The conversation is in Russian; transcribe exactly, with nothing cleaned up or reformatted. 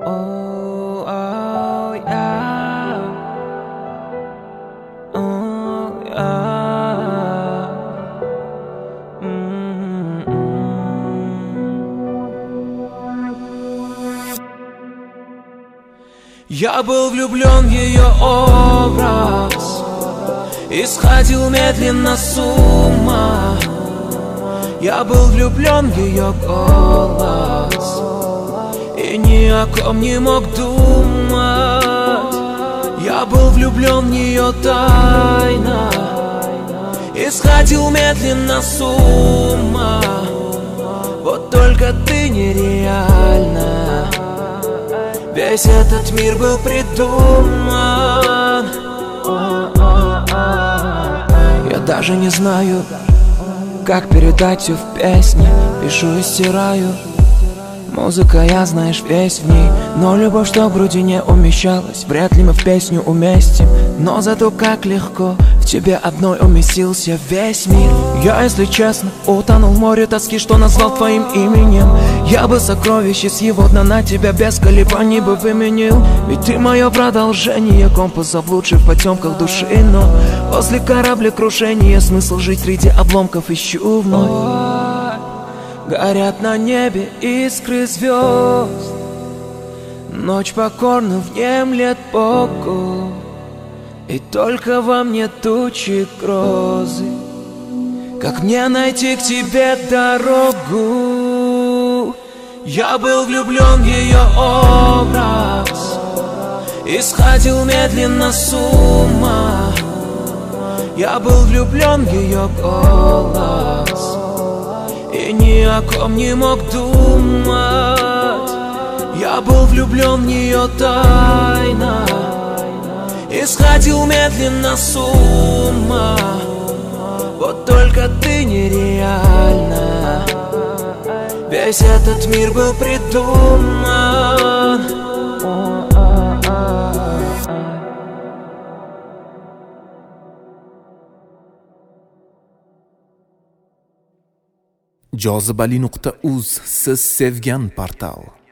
Oh, oh, yeah. Oh, yeah. Mm-mm. Я был влюблен в ее образ и сходил медленно с ума. Я был влюблен в ее голос и ни о ком не мог думать. Я был влюблен в нее тайно и сходил медленно с ума. Вот только ты нереальна. Весь этот мир был придуман. Я даже не знаю, как передать все в песне. Пишу и стираю. Музыка, я, знаешь, весь в ней. Но любовь, что в груди не умещалась, вряд ли мы в песню уместим. Но зато как легко в тебе одной уместился весь мир. Я, если честно, утонул в море тоски, что назвал твоим именем. Я бы сокровище с его дна на тебя без колебаний бы выменил. Ведь ты мое продолжение, компас заблудший в потемках души. Но после кораблекрушения смысл жить среди обломков ищу вновь. Горят на небе искры звезд, ночь покорно внемлет Богу, и только во мне тучи грозы. Как мне найти к тебе дорогу? Я был влюблен в ее образ и сходил медленно с ума. Я был влюблен в ее голос и ни о ком не мог думать. Я был влюблен в нее тайно и сходил медленно с ума. Вот только ты нереальна. Весь этот мир был придуман. jozibali nuqta uz siz sevgan portal.